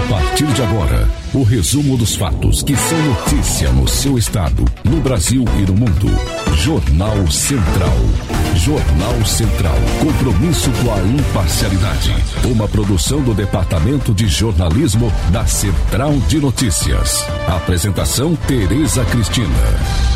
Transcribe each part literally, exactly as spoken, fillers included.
partir de agora, o resumo dos fatos que são notícia no seu estado, no Brasil e no mundo. Jornal Central. Jornal Central. Compromisso com a imparcialidade. Uma produção do Departamento de Jornalismo da Central de Notícias. Apresentação Tereza Cristina.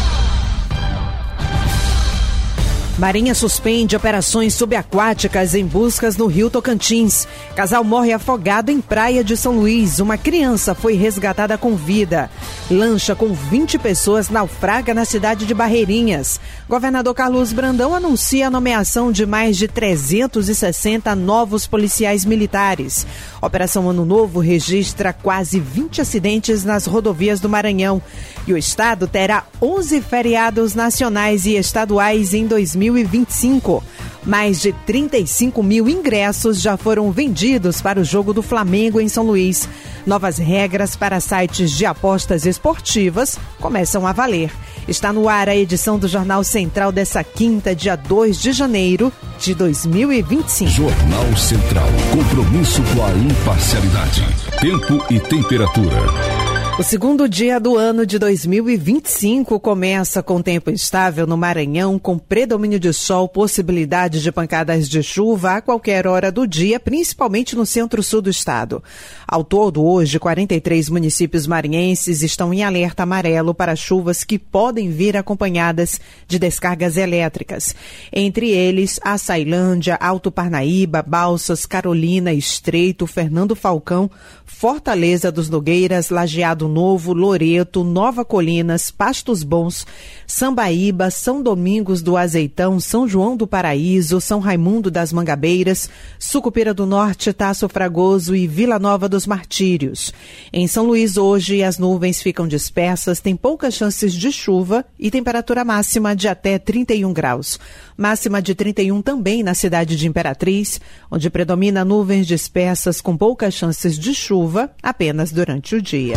Marinha suspende operações subaquáticas em buscas no Rio Tocantins. Casal morre afogado em praia de São Luís. Uma criança foi resgatada com vida. Lancha com vinte pessoas naufraga na cidade de Barreirinhas. Governador Carlos Brandão anuncia a nomeação de mais de trezentos e sessenta novos policiais militares. Operação Ano Novo registra quase vinte acidentes nas rodovias do Maranhão. E o estado terá onze feriados nacionais e estaduais em dois mil e vinte e cinco. Mais de trinta e cinco mil ingressos já foram vendidos para o jogo do Flamengo em São Luís. Novas regras para sites de apostas esportivas começam a valer. Está no ar a edição do Jornal Central dessa quinta, dia dois de janeiro de dois mil e vinte e cinco. Jornal Central. Compromisso com a imparcialidade. Tempo e temperatura. O segundo dia do ano de dois mil e vinte e cinco começa com tempo estável no Maranhão, com predomínio de sol, possibilidade de pancadas de chuva a qualquer hora do dia, principalmente no centro-sul do estado. Ao todo, hoje, quarenta e três municípios maranhenses estão em alerta amarelo para chuvas que podem vir acompanhadas de descargas elétricas. Entre eles, Açailândia, Alto Parnaíba, Balsas, Carolina, Estreito, Fernando Falcão, Fortaleza dos Nogueiras, Lajeado Novo, Loreto, Nova Colinas, Pastos Bons, Sambaíba, São Domingos do Azeitão, São João do Paraíso, São Raimundo das Mangabeiras, Sucupira do Norte, Taço Fragoso e Vila Nova dos Martírios. Em São Luís, hoje, as nuvens ficam dispersas, tem poucas chances de chuva e temperatura máxima de até trinta e um graus. Máxima de trinta e um também na cidade de Imperatriz, onde predomina nuvens dispersas com poucas chances de chuva apenas durante o dia.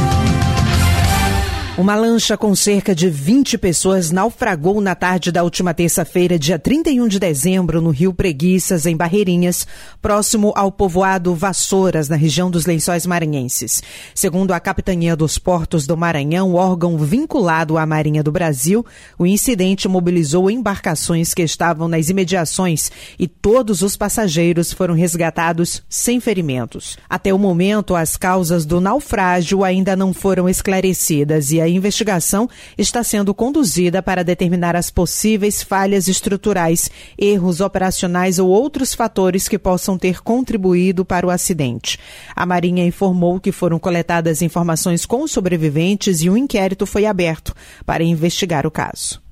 Uma lancha com cerca de vinte pessoas naufragou na tarde da última terça-feira, dia trinta e um de dezembro, no Rio Preguiças, em Barreirinhas, próximo ao povoado Vassouras, na região dos Lençóis Maranhenses. Segundo a Capitania dos Portos do Maranhão, órgão vinculado à Marinha do Brasil, o incidente mobilizou embarcações que estavam nas imediações e todos os passageiros foram resgatados sem ferimentos. Até o momento, as causas do naufrágio ainda não foram esclarecidas e a A investigação está sendo conduzida para determinar as possíveis falhas estruturais, erros operacionais ou outros fatores que possam ter contribuído para o acidente. A Marinha informou que foram coletadas informações com os sobreviventes e um inquérito foi aberto para investigar o caso.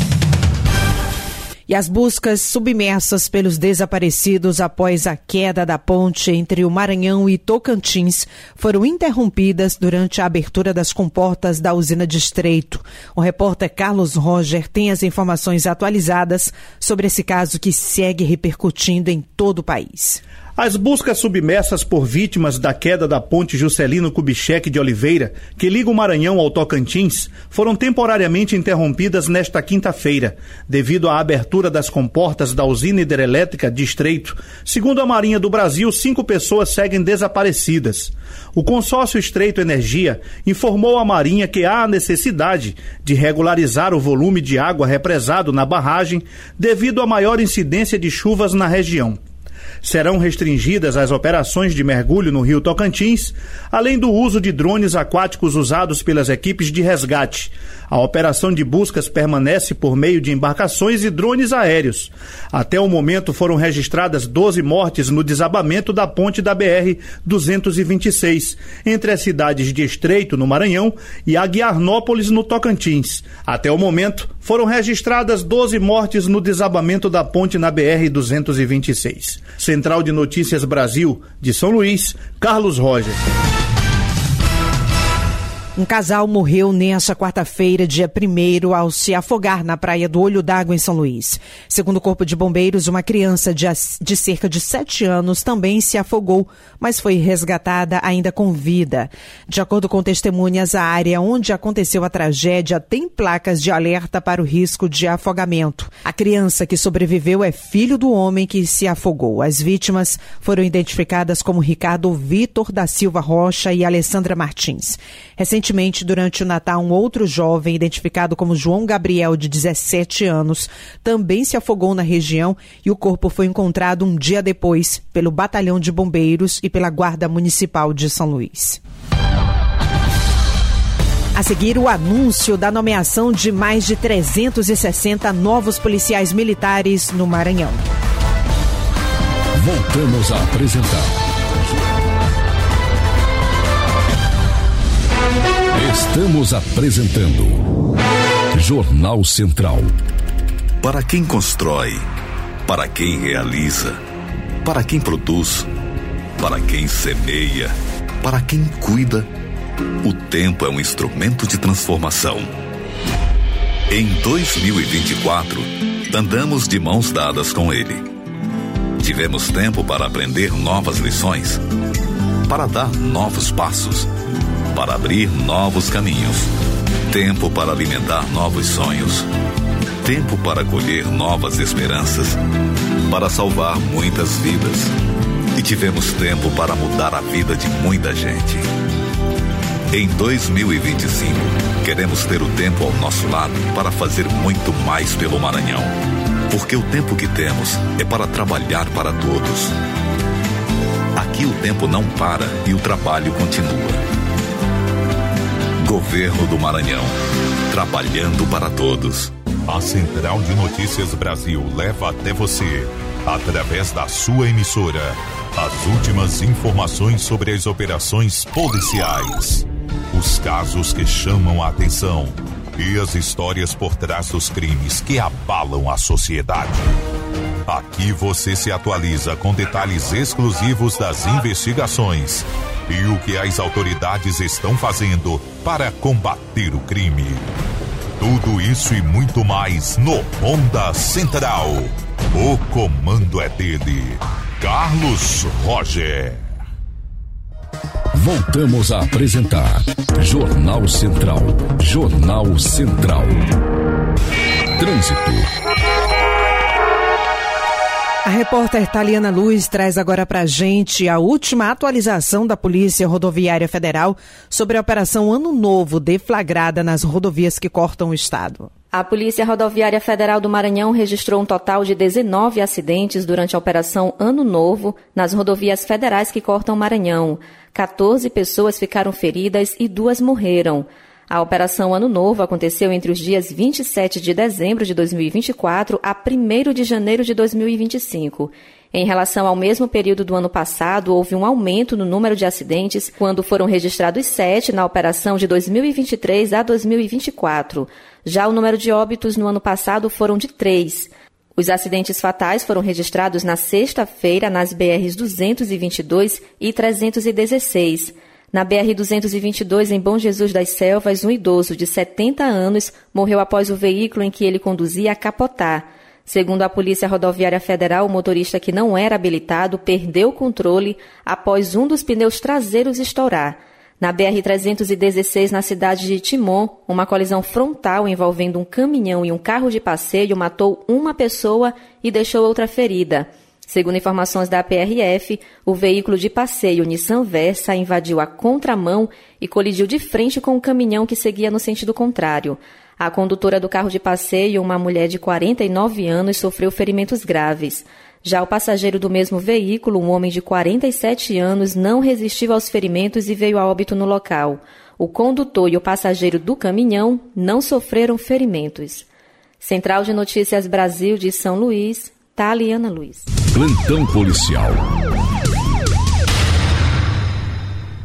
E as buscas submersas pelos desaparecidos após a queda da ponte entre o Maranhão e Tocantins foram interrompidas durante a abertura das comportas da usina de Estreito. O repórter Carlos Roger tem as informações atualizadas sobre esse caso que segue repercutindo em todo o país. As buscas submersas por vítimas da queda da ponte Juscelino Kubitschek de Oliveira, que liga o Maranhão ao Tocantins, foram temporariamente interrompidas nesta quinta-feira, devido à abertura das comportas da usina hidrelétrica de Estreito. Segundo a Marinha do Brasil, cinco pessoas seguem desaparecidas. O consórcio Estreito Energia informou à Marinha que há a necessidade de regularizar o volume de água represado na barragem devido à maior incidência de chuvas na região. Serão restringidas as operações de mergulho no Rio Tocantins, além do uso de drones aquáticos usados pelas equipes de resgate. A operação de buscas permanece por meio de embarcações e drones aéreos. Até o momento foram registradas doze mortes no desabamento da ponte da B R duzentos e vinte e seis, entre as cidades de Estreito, no Maranhão, e Aguiarnópolis, no Tocantins. Até o momento foram registradas doze mortes no desabamento da ponte na B R duzentos e vinte e seis. Central de Notícias Brasil, de São Luís, Carlos Roger. Um casal morreu nesta quarta-feira, dia primeiro, ao se afogar na praia do Olho d'Água, em São Luís. Segundo o Corpo de Bombeiros, uma criança de, de cerca de sete anos também se afogou, mas foi resgatada ainda com vida. De acordo com testemunhas, a área onde aconteceu a tragédia tem placas de alerta para o risco de afogamento. A criança que sobreviveu é filho do homem que se afogou. As vítimas foram identificadas como Ricardo Vitor da Silva Rocha e Alessandra Martins. Recentemente, durante o Natal, um outro jovem, identificado como João Gabriel, de dezessete anos, também se afogou na região e o corpo foi encontrado um dia depois pelo Batalhão de Bombeiros e pela Guarda Municipal de São Luís. A seguir, o anúncio da nomeação de mais de trezentos e sessenta novos policiais militares no Maranhão. Voltamos a apresentar Estamos apresentando Jornal Central. Para quem constrói, para quem realiza, para quem produz, para quem semeia, para quem cuida, o tempo é um instrumento de transformação. Em dois mil e vinte e quatro, andamos de mãos dadas com ele. Tivemos tempo para aprender novas lições, para dar novos passos, para abrir novos caminhos, tempo para alimentar novos sonhos, tempo para colher novas esperanças, para salvar muitas vidas. E tivemos tempo para mudar a vida de muita gente. Em dois mil e vinte e cinco, queremos ter o tempo ao nosso lado para fazer muito mais pelo Maranhão. Porque o tempo que temos é para trabalhar para todos. Aqui o tempo não para e o trabalho continua. Governo do Maranhão, trabalhando para todos. A Central de Notícias Brasil leva até você, através da sua emissora, as últimas informações sobre as operações policiais, os casos que chamam a atenção e as histórias por trás dos crimes que abalam a sociedade. Aqui você se atualiza com detalhes exclusivos das investigações e o que as autoridades estão fazendo para combater o crime. Tudo isso e muito mais no Ronda Central. O comando é dele, Carlos Roger. Voltamos a apresentar Jornal Central. Jornal Central. Trânsito. A repórter Taliana Luz traz agora para a gente a última atualização da Polícia Rodoviária Federal sobre a Operação Ano Novo deflagrada nas rodovias que cortam o estado. A Polícia Rodoviária Federal do Maranhão registrou um total de dezenove acidentes durante a Operação Ano Novo nas rodovias federais que cortam o Maranhão. quatorze pessoas ficaram feridas e duas morreram. A Operação Ano Novo aconteceu entre os dias vinte e sete de dezembro de dois mil e vinte e quatro a primeiro de janeiro de dois mil e vinte e cinco. Em relação ao mesmo período do ano passado, houve um aumento no número de acidentes, quando foram registrados sete na operação de dois mil e vinte e três a dois mil e vinte e quatro. Já o número de óbitos no ano passado foram de três. Os acidentes fatais foram registrados na sexta-feira nas B Rs duzentos e vinte e dois e trezentos e dezesseis. Na B R duzentos e vinte e dois, em Bom Jesus das Selvas, um idoso de setenta anos morreu após o veículo em que ele conduzia capotar. Segundo a Polícia Rodoviária Federal, o motorista, que não era habilitado, perdeu o controle após um dos pneus traseiros estourar. Na B R trezentos e dezesseis, na cidade de Timon, uma colisão frontal envolvendo um caminhão e um carro de passeio matou uma pessoa e deixou outra ferida. Segundo informações da P R F, o veículo de passeio Nissan Versa invadiu a contramão e colidiu de frente com o caminhão que seguia no sentido contrário. A condutora do carro de passeio, uma mulher de quarenta e nove anos, sofreu ferimentos graves. Já o passageiro do mesmo veículo, um homem de quarenta e sete anos, não resistiu aos ferimentos e veio a óbito no local. O condutor e o passageiro do caminhão não sofreram ferimentos. Central de Notícias Brasil de São Luís, Taliana Luz. Plantão policial.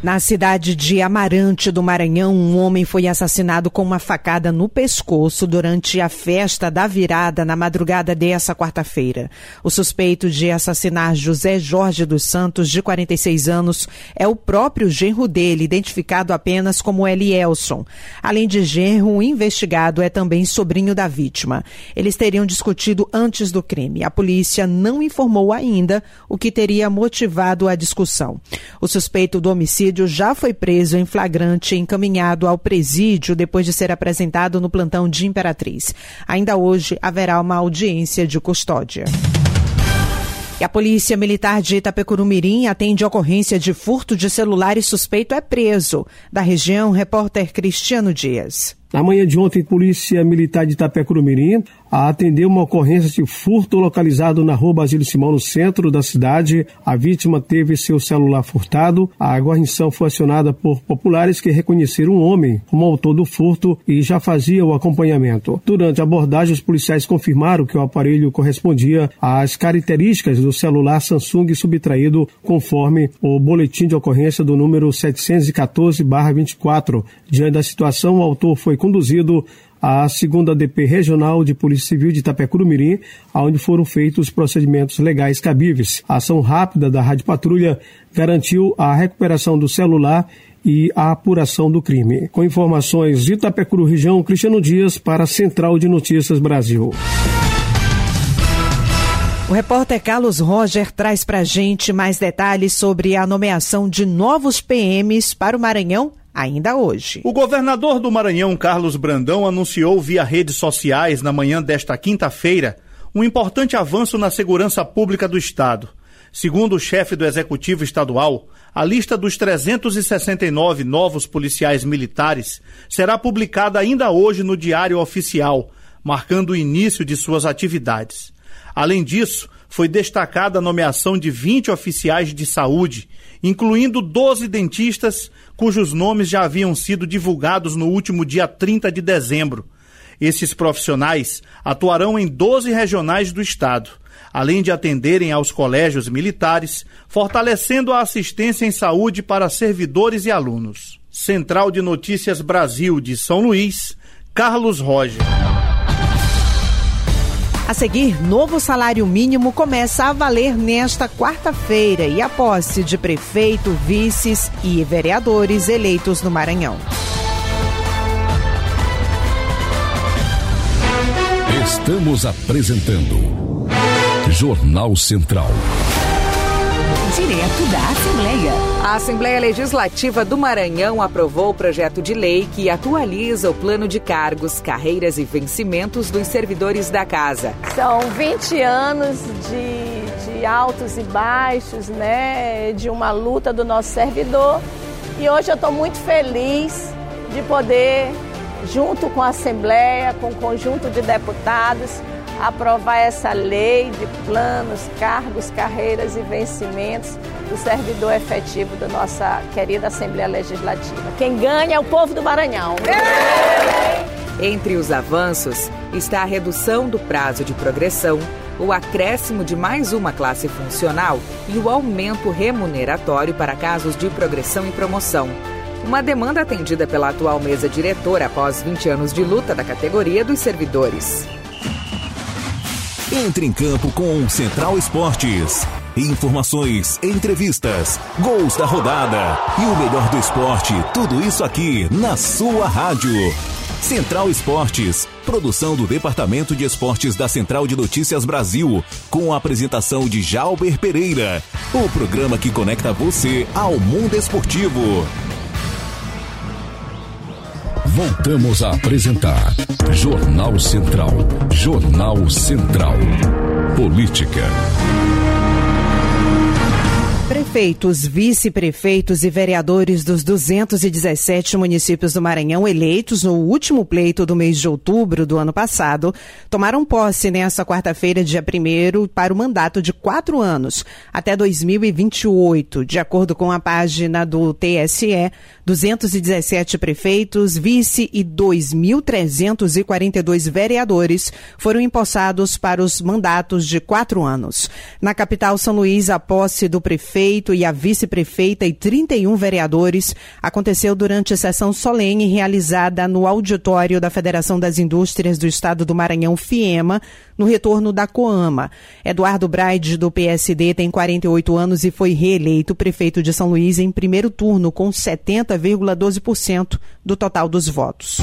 Na cidade de Amarante do Maranhão, um homem foi assassinado com uma facada no pescoço durante a festa da virada na madrugada dessa quarta-feira. O suspeito de assassinar José Jorge dos Santos, de quarenta e seis anos, é o próprio genro dele, identificado apenas como Elielson. Além de genro, o investigado é também sobrinho da vítima. Eles teriam discutido antes do crime. A polícia não informou ainda o que teria motivado a discussão. O suspeito do homicídio já foi preso em flagrante e encaminhado ao presídio depois de ser apresentado no plantão de Imperatriz. Ainda hoje haverá uma audiência de custódia. E a Polícia Militar de Itapecurumirim atende ocorrência de furto de celular e suspeito é preso. Da região, repórter Cristiano Dias. Na manhã de ontem, a Polícia Militar de Itapecurumirim atendeu uma ocorrência de furto localizado na rua Basílio Simão, no centro da cidade. A vítima teve seu celular furtado. A guarnição foi acionada por populares que reconheceram um homem como autor do furto e já fazia o acompanhamento. Durante a abordagem, os policiais confirmaram que o aparelho correspondia às características do celular Samsung subtraído conforme o boletim de ocorrência do número setecentos e quatorze barra vinte e quatro. Diante da situação, o autor foi conduzido à segunda D P Regional de Polícia Civil de Itapecurumirim, onde foram feitos os procedimentos legais cabíveis. A ação rápida da Rádio Patrulha garantiu a recuperação do celular e a apuração do crime. Com informações de Itapecuru Região, Cristiano Dias para a Central de Notícias Brasil. O repórter Carlos Roger traz para a gente mais detalhes sobre a nomeação de novos P Ms para o Maranhão ainda hoje. O governador do Maranhão, Carlos Brandão, anunciou via redes sociais na manhã desta quinta-feira um importante avanço na segurança pública do Estado. Segundo o chefe do Executivo Estadual, a lista dos trezentos e sessenta e nove novos policiais militares será publicada ainda hoje no Diário Oficial, marcando o início de suas atividades. Além disso, foi destacada a nomeação de vinte oficiais de saúde, incluindo doze dentistas, cujos nomes já haviam sido divulgados no último dia trinta de dezembro. Esses profissionais atuarão em doze regionais do estado, além de atenderem aos colégios militares, fortalecendo a assistência em saúde para servidores e alunos. Central de Notícias Brasil de São Luís, Carlos Roger. A seguir, novo salário mínimo começa a valer nesta quarta-feira e a posse de prefeito, vices e vereadores eleitos no Maranhão. Estamos apresentando Jornal Central. Direto da Assembleia. A Assembleia Legislativa do Maranhão aprovou o projeto de lei que atualiza o plano de cargos, carreiras e vencimentos dos servidores da Casa. São vinte anos de, de altos e baixos, né, de uma luta do nosso servidor. E hoje eu estou muito feliz de poder, junto com a Assembleia, com o conjunto de deputados, aprovar essa lei de planos, cargos, carreiras e vencimentos do servidor efetivo da nossa querida Assembleia Legislativa. Quem ganha é o povo do Maranhão. Entre os avanços está a redução do prazo de progressão, o acréscimo de mais uma classe funcional e o aumento remuneratório para casos de progressão e promoção. Uma demanda atendida pela atual mesa diretora após vinte anos de luta da categoria dos servidores. Entre em campo com Central Esportes. Informações, entrevistas, gols da rodada e o melhor do esporte. Tudo isso aqui na sua rádio. Central Esportes, produção do Departamento de Esportes da Central de Notícias Brasil, com a apresentação de Jalber Pereira. O programa que conecta você ao mundo esportivo. Voltamos a apresentar Jornal Central. Jornal Central. Política. Prefeitos, vice-prefeitos e vereadores dos duzentos e dezessete municípios do Maranhão eleitos no último pleito do mês de outubro do ano passado tomaram posse nesta quarta-feira, dia primeiro, para o mandato de quatro anos, até dois mil e vinte e oito. De acordo com a página do T S E, duzentos e dezessete prefeitos, vice e dois mil trezentos e quarenta e dois vereadores foram empossados para os mandatos de quatro anos. Na capital São Luís, a posse do prefeito prefeito e a vice-prefeita e trinta e um vereadores aconteceu durante a sessão solene realizada no auditório da Federação das Indústrias do Estado do Maranhão, FIEMA, no retorno da Coama. Eduardo Braide, do P S D, tem quarenta e oito anos e foi reeleito prefeito de São Luís em primeiro turno, com setenta vírgula doze por cento do total dos votos.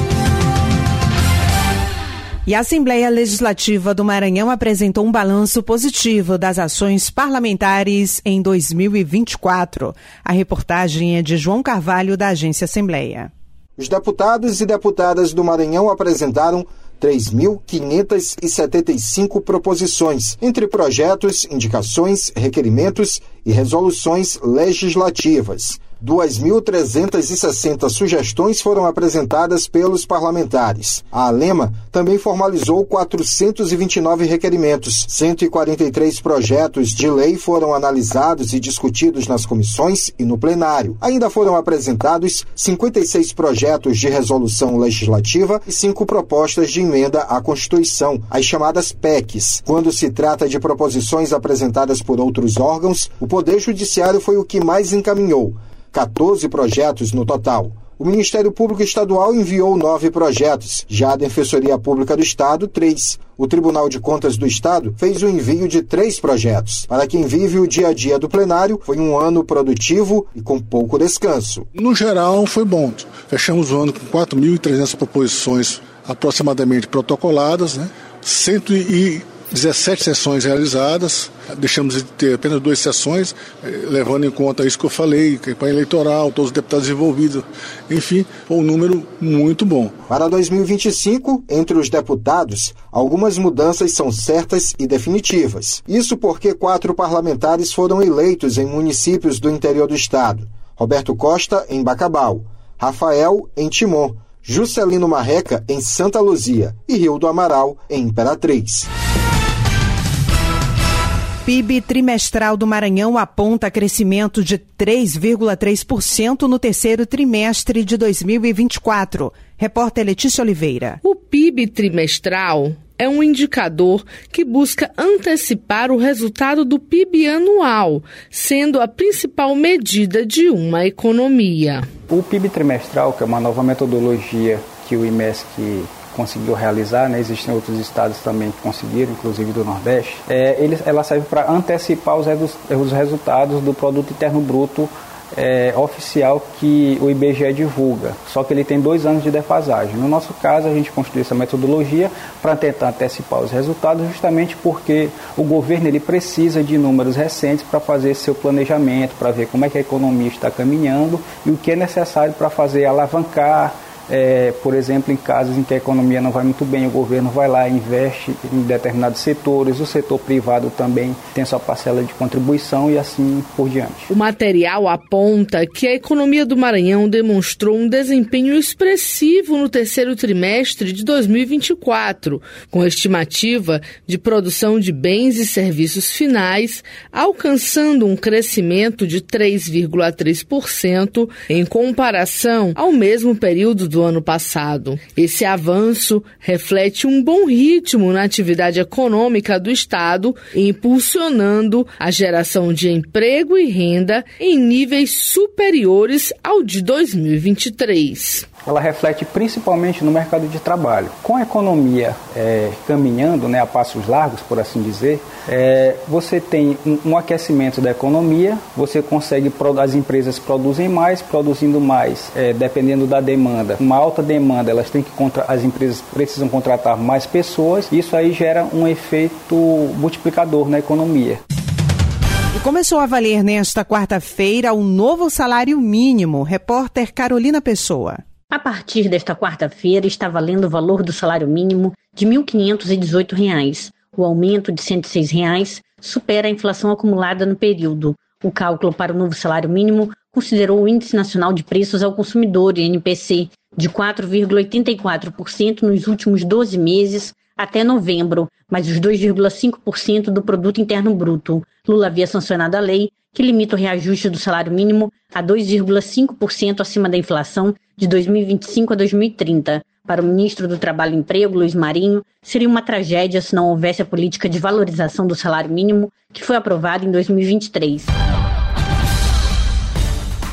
E a Assembleia Legislativa do Maranhão apresentou um balanço positivo das ações parlamentares em dois mil e vinte e quatro. A reportagem é de João Carvalho, da Agência Assembleia. Os deputados e deputadas do Maranhão apresentaram três mil quinhentas e setenta e cinco proposições, entre projetos, indicações, requerimentos e resoluções legislativas. duas mil trezentas e sessenta sugestões foram apresentadas pelos parlamentares. A ALEMA também formalizou quatrocentos e vinte e nove requerimentos. cento e quarenta e três projetos de lei foram analisados e discutidos nas comissões e no plenário. Ainda foram apresentados cinquenta e seis projetos de resolução legislativa e cinco propostas de emenda à Constituição, as chamadas P E Cs. Quando se trata de proposições apresentadas por outros órgãos, o Poder Judiciário foi o que mais encaminhou. quatorze projetos no total. O Ministério Público Estadual enviou nove projetos, já a Defensoria Pública do Estado, três. O Tribunal de Contas do Estado fez o envio de três projetos. Para quem vive o dia a dia do plenário, foi um ano produtivo e com pouco descanso. No geral, foi bom. Fechamos o ano com quatro mil e trezentas proposições aproximadamente protocoladas, né? cento e dezessete sessões realizadas, deixamos de ter apenas duas sessões, levando em conta isso que eu falei, campanha eleitoral, todos os deputados envolvidos, enfim, foi um número muito bom. Para dois mil e vinte e cinco, entre os deputados, algumas mudanças são certas e definitivas. Isso porque quatro parlamentares foram eleitos em municípios do interior do estado. Roberto Costa, em Bacabal, Rafael, em Timon, Juscelino Marreca, em Santa Luzia e Rio do Amaral, em Imperatriz. P I B trimestral do Maranhão aponta crescimento de três vírgula três por cento no terceiro trimestre de dois mil e vinte e quatro. Repórter Letícia Oliveira. O P I B trimestral é um indicador que busca antecipar o resultado do P I B anual, sendo a principal medida de uma economia. O P I B trimestral, que é uma nova metodologia que o I M E S C conseguiu realizar, né? Existem outros estados também que conseguiram, inclusive do Nordeste, é, ele, ela serve para antecipar os, os resultados do Produto Interno Bruto é, oficial que o I B G E divulga, só que ele tem dois anos de defasagem. No nosso caso, a gente construiu essa metodologia para tentar antecipar os resultados, justamente porque o governo ele precisa de números recentes para fazer seu planejamento, para ver como é que a economia está caminhando e o que é necessário para fazer alavancar. É, por exemplo, em casos em que a economia não vai muito bem, o governo vai lá e investe em determinados setores, o setor privado também tem sua parcela de contribuição e assim por diante. O material aponta que a economia do Maranhão demonstrou um desempenho expressivo no terceiro trimestre de dois mil e vinte e quatro, com estimativa de produção de bens e serviços finais, alcançando um crescimento de três vírgula três por cento em comparação ao mesmo período do do ano passado. Esse avanço reflete um bom ritmo na atividade econômica do Estado, impulsionando a geração de emprego e renda em níveis superiores ao de dois mil e vinte e três. Ela reflete principalmente no mercado de trabalho. Com a economia é, caminhando, né, a passos largos, por assim dizer, é, você tem um, um aquecimento da economia, você consegue, as empresas produzem mais, produzindo mais, é, dependendo da demanda. Uma alta demanda, elas têm que contra, as empresas precisam contratar mais pessoas, e isso aí gera um efeito multiplicador na economia. E começou a valer nesta quarta-feira o novo salário mínimo. Repórter Carolina Pessoa. A partir desta quarta-feira está valendo o valor do salário mínimo de mil quinhentos e dezoito reais. O aumento de cento e seis reais supera a inflação acumulada no período. O cálculo para o novo salário mínimo considerou o Índice Nacional de Preços ao Consumidor, I N P C, de quatro vírgula oitenta e quatro por cento nos últimos doze meses até novembro, mais os dois vírgula cinco por cento do Produto Interno Bruto. Lula havia sancionado a lei que limita o reajuste do salário mínimo a dois vírgula cinco por cento acima da inflação de dois mil e vinte e cinco a dois mil e trinta. Para o ministro do Trabalho e Emprego, Luiz Marinho, seria uma tragédia se não houvesse a política de valorização do salário mínimo que foi aprovada em dois mil e vinte e três.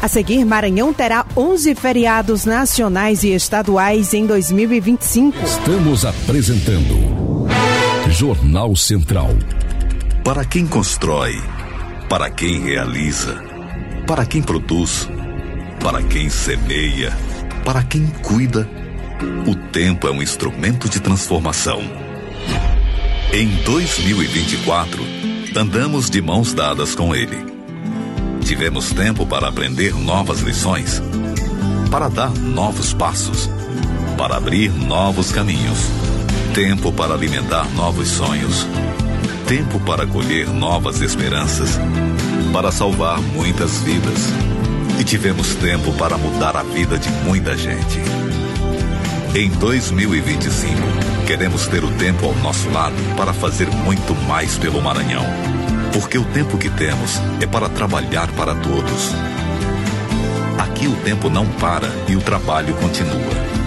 A seguir, Maranhão terá onze feriados nacionais e estaduais em dois mil e vinte e cinco. Estamos apresentando Jornal Central. Para quem constrói, para quem realiza, para quem produz, para quem semeia, para quem cuida, o tempo é um instrumento de transformação. Em dois mil e vinte e quatro, andamos de mãos dadas com ele. Tivemos tempo para aprender novas lições, para dar novos passos, para abrir novos caminhos, tempo para alimentar novos sonhos, tempo para colher novas esperanças, para salvar muitas vidas. E tivemos tempo para mudar a vida de muita gente. Em dois mil e vinte e cinco, queremos ter o tempo ao nosso lado para fazer muito mais pelo Maranhão. Porque o tempo que temos é para trabalhar para todos. Aqui o tempo não para e o trabalho continua.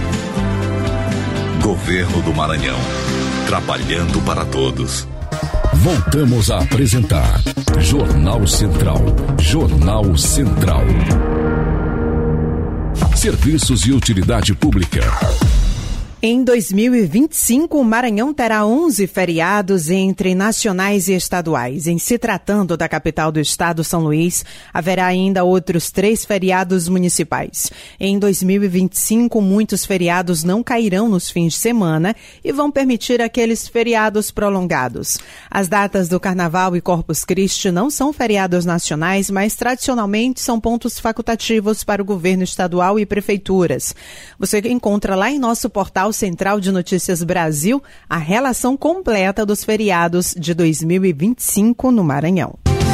Governo do Maranhão, trabalhando para todos. Voltamos a apresentar Jornal Central. Jornal Central. Serviços e utilidade pública. Em dois mil e vinte e cinco, o Maranhão terá onze feriados entre nacionais e estaduais. Em se tratando da capital do estado, São Luís, haverá ainda outros três feriados municipais. Em dois mil e vinte e cinco, muitos feriados não cairão nos fins de semana e vão permitir aqueles feriados prolongados. As datas do Carnaval e Corpus Christi não são feriados nacionais, mas tradicionalmente são pontos facultativos para o governo estadual e prefeituras. Você encontra lá em nosso portal Central de Notícias Brasil a relação completa dos feriados de dois mil e vinte e cinco no Maranhão.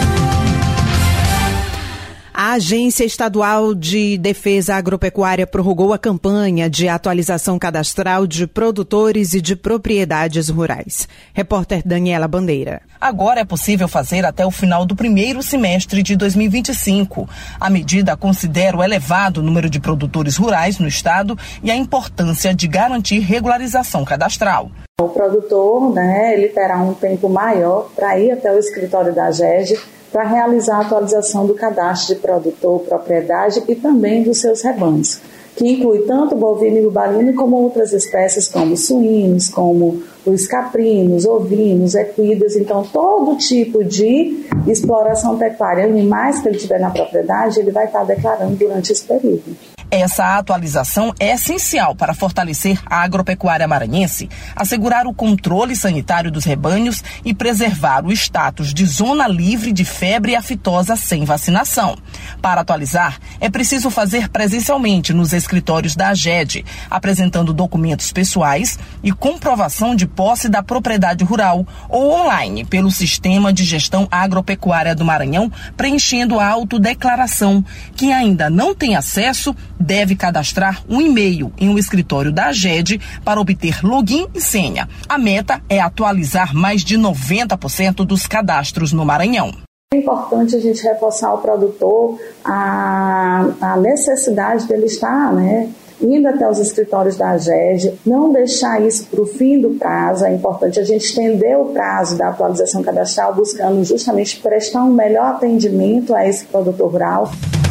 A Agência Estadual de Defesa Agropecuária prorrogou a campanha de atualização cadastral de produtores e de propriedades rurais. Repórter Daniela Bandeira. Agora é possível fazer até o final do primeiro semestre de dois mil e vinte e cinco. A medida considera o elevado número de produtores rurais no estado e a importância de garantir regularização cadastral. O produtor, né, ele terá um tempo maior para ir até o escritório da AGED para realizar a atualização do cadastro de produtor, propriedade e também dos seus rebanhos, que inclui tanto bovino e bubalino como outras espécies como suínos, como os caprinos, ovinos, equidas. Então, todo tipo de exploração pecuária, animais que ele tiver na propriedade, ele vai estar declarando durante esse período. Essa atualização é essencial para fortalecer a agropecuária maranhense, assegurar o controle sanitário dos rebanhos e preservar o status de zona livre de febre aftosa sem vacinação. Para atualizar, é preciso fazer presencialmente nos escritórios da AGED, apresentando documentos pessoais e comprovação de posse da propriedade rural ou online pelo Sistema de Gestão Agropecuária do Maranhão, preenchendo a autodeclaração. Quem ainda não tem acesso deve cadastrar um e-mail em um escritório da AGED para obter login e senha. A meta é atualizar mais de noventa por cento dos cadastros no Maranhão. É importante a gente reforçar ao produtor a, a necessidade dele estar, né, indo até os escritórios da AGED, não deixar isso para o fim do prazo. É importante a gente estender o prazo da atualização cadastral, buscando justamente prestar um melhor atendimento a esse produtor rural.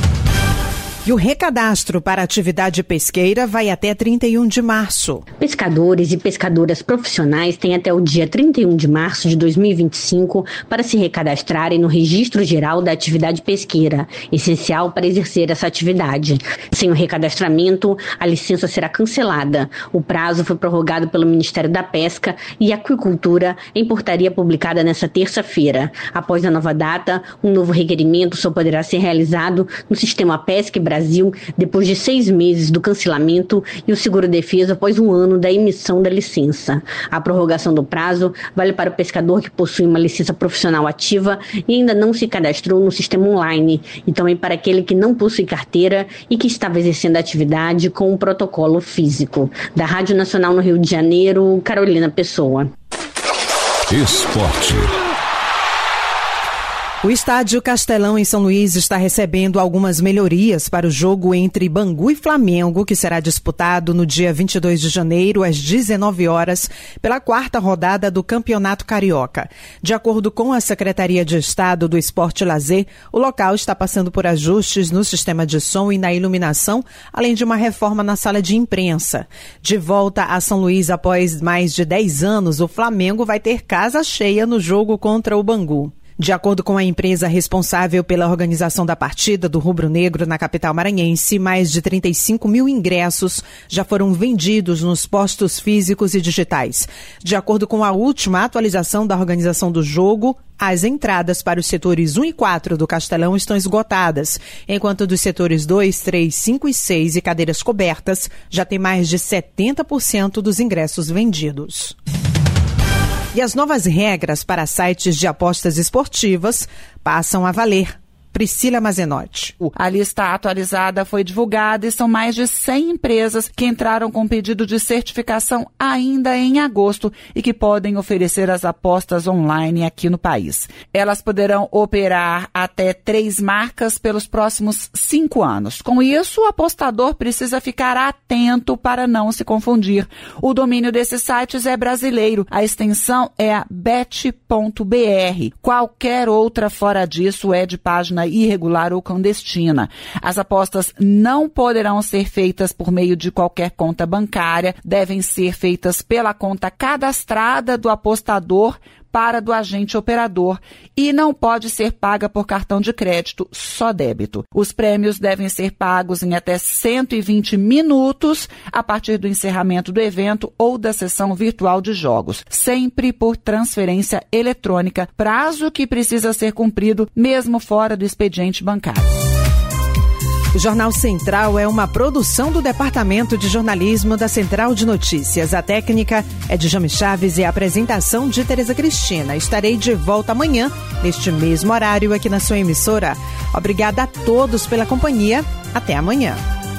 E o recadastro para a atividade pesqueira vai até trinta e um de março. Pescadores e pescadoras profissionais têm até o dia trinta e um de março de dois mil e vinte e cinco para se recadastrarem no Registro Geral da Atividade Pesqueira, essencial para exercer essa atividade. Sem o recadastramento, a licença será cancelada. O prazo foi prorrogado pelo Ministério da Pesca e Aquicultura em portaria publicada nesta terça-feira. Após a nova data, um novo requerimento só poderá ser realizado no Sistema Pesca e Brasil depois de seis meses do cancelamento e o seguro-defesa após um ano da emissão da licença. A prorrogação do prazo vale para o pescador que possui uma licença profissional ativa e ainda não se cadastrou no sistema online, e também para aquele que não possui carteira e que estava exercendo a atividade com um protocolo físico. Da Rádio Nacional no Rio de Janeiro, Carolina Pessoa. Esporte. O estádio Castelão em São Luís está recebendo algumas melhorias para o jogo entre Bangu e Flamengo, que será disputado no dia vinte e dois de janeiro, às dezenove horas, pela quarta rodada do Campeonato Carioca. De acordo com a Secretaria de Estado do Esporte e Lazer, o local está passando por ajustes no sistema de som e na iluminação, além de uma reforma na sala de imprensa. De volta a São Luís após mais de dez anos, o Flamengo vai ter casa cheia no jogo contra o Bangu. De acordo com a empresa responsável pela organização da partida do Rubro Negro na capital maranhense, mais de trinta e cinco mil ingressos já foram vendidos nos postos físicos e digitais. De acordo com a última atualização da organização do jogo, as entradas para os setores um e quatro do Castelão estão esgotadas, enquanto dos setores dois, três, cinco e seis e cadeiras cobertas já tem mais de setenta por cento dos ingressos vendidos. E as novas regras para sites de apostas esportivas passam a valer. Priscila Mazenotti. A lista atualizada foi divulgada e são mais de cem empresas que entraram com pedido de certificação ainda em agosto e que podem oferecer as apostas online aqui no país. Elas poderão operar até três marcas pelos próximos cinco anos. Com isso, o apostador precisa ficar atento para não se confundir. O domínio desses sites é brasileiro. A extensão é a bet ponto b r. Qualquer outra fora disso é de página irregular ou clandestina. As apostas não poderão ser feitas por meio de qualquer conta bancária, devem ser feitas pela conta cadastrada do apostador para do agente operador e não pode ser paga por cartão de crédito, só débito. Os prêmios devem ser pagos em até cento e vinte minutos a partir do encerramento do evento ou da sessão virtual de jogos, sempre por transferência eletrônica, prazo que precisa ser cumprido mesmo fora do expediente bancário. O Jornal Central é uma produção do Departamento de Jornalismo da Central de Notícias. A técnica é de Jame Chaves e a apresentação de Tereza Cristina. Estarei de volta amanhã, neste mesmo horário, aqui na sua emissora. Obrigada a todos pela companhia. Até amanhã.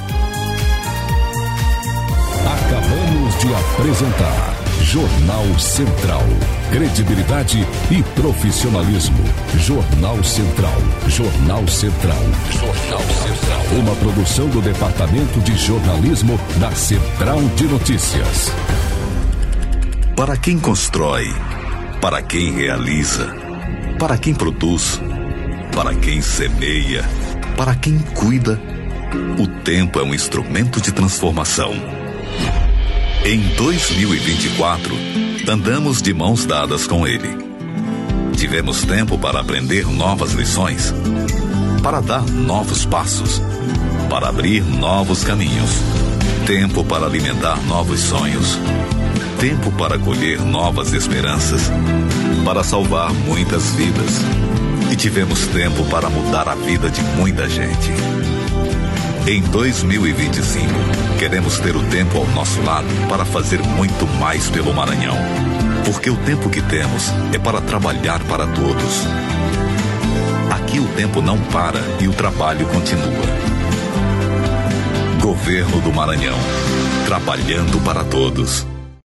Acabamos de apresentar Jornal Central. Credibilidade e profissionalismo. Jornal Central. Jornal Central. Jornal Central. Uma produção do Departamento de Jornalismo da Central de Notícias. Para quem constrói, para quem realiza, para quem produz, para quem semeia, para quem cuida, o tempo é um instrumento de transformação. Em dois mil e vinte e quatro, andamos de mãos dadas com ele. Tivemos tempo para aprender novas lições, para dar novos passos, para abrir novos caminhos, tempo para alimentar novos sonhos, tempo para colher novas esperanças, para salvar muitas vidas. E tivemos tempo para mudar a vida de muita gente. Em dois mil e vinte e cinco, queremos ter o tempo ao nosso lado para fazer muito mais pelo Maranhão. Porque o tempo que temos é para trabalhar para todos. Aqui o tempo não para e o trabalho continua. Governo do Maranhão, trabalhando para todos.